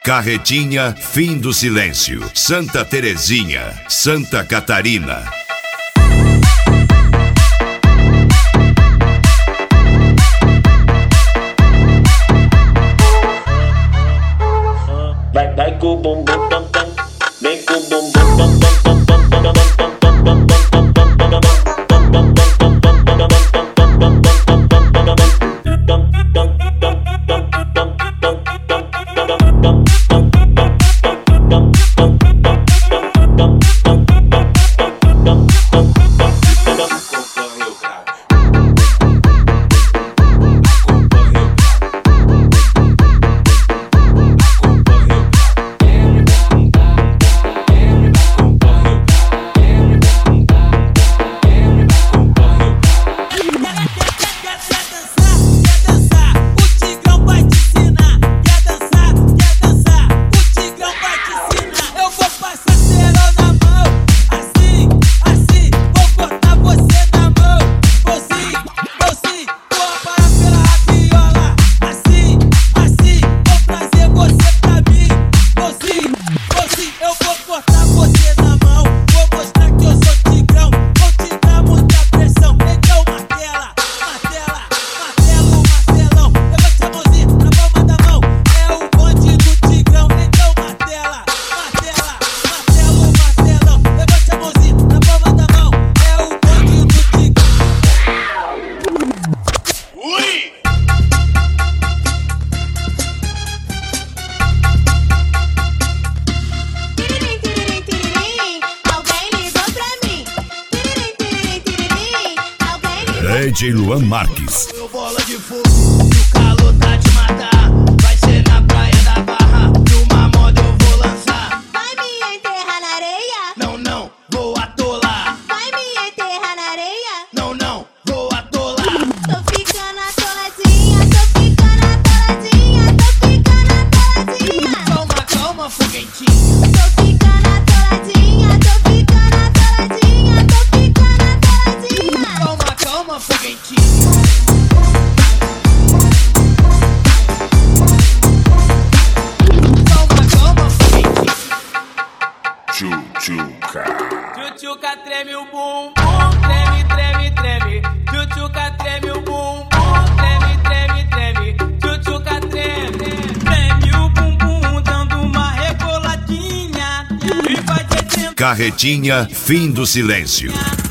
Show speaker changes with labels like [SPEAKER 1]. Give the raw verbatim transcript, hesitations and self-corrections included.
[SPEAKER 1] Carretinha, fim do silêncio. Santa Terezinha, Santa Catarina.
[SPEAKER 2] Vai, vai com o bumbum tam tam, vem com o bumbum tam tam tam tam tam tam tam tam
[SPEAKER 1] D J Luan Marques.
[SPEAKER 3] Bola de fogo, o calor tá de matar. Vai ser na praia da Barra, numa moda eu vou lançar.
[SPEAKER 4] Vai me enterrar na areia?
[SPEAKER 3] Não, não, vou atolar.
[SPEAKER 4] Vai me enterrar na areia?
[SPEAKER 3] Não, não, vou atolar.
[SPEAKER 4] Tô ficando atoladinha, tô ficando atoladinha, tô ficando atoladinha.
[SPEAKER 3] Calma, calma, foguetinho.
[SPEAKER 4] Tô ficando atoladinha, tô ficando atoladinha, tô ficando atoladinha.
[SPEAKER 3] Calma, calma, foguetinho.
[SPEAKER 1] Tchutchuca.
[SPEAKER 5] Tchutchuca treme o bumbum, treme, treme, treme. Tchutchuca treme o bumbum, treme, treme, treme. Tchutchuca treme, treme o bumbum, dando uma reboladinha e vai descendo.
[SPEAKER 1] Carretinha, fim do silêncio.